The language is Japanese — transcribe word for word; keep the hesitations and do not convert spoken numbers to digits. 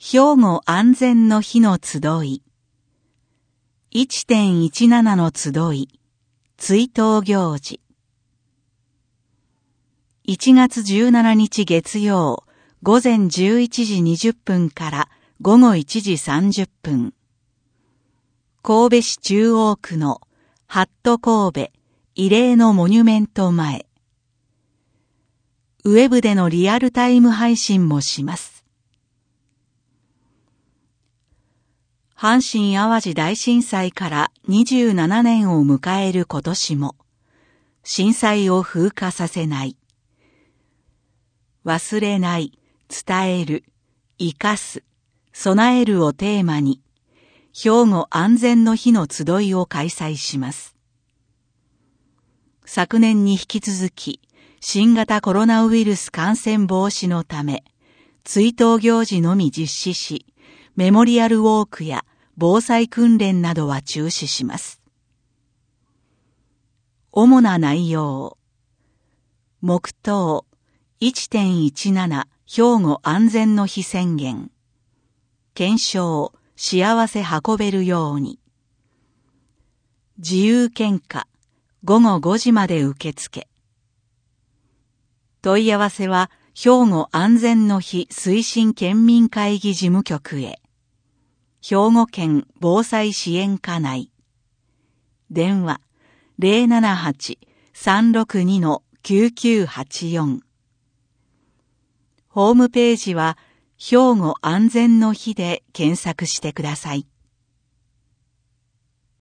兵庫安全の日の集い いってんいちなな の集い追悼行事いちがつじゅうしちにち月曜午前じゅういちじにじゅっぷんから午後いちじさんじゅっぷん神戸市中央区のハット神戸慰霊のモニュメント前ウェブでのリアルタイム配信もします。阪神淡路大震災からにじゅうななねんを迎える今年も、震災を風化させない。忘れない、伝える、生かす、備えるをテーマに、兵庫安全の日の集いを開催します。昨年に引き続き、新型コロナウイルス感染防止のため、追悼行事のみ実施し、メモリアルウォークや防災訓練などは中止します。主な内容。黙祷 いってんいちなな 兵庫安全の日宣言。検証幸せ運べるように。自由献花ごごごじまで受付。問い合わせは兵庫安全の日推進県民会議事務局へ。兵庫県防災支援課内。電話 ゼロななはち さんろくに きゅうきゅうはちよん。ホームページは兵庫安全の日で検索してください。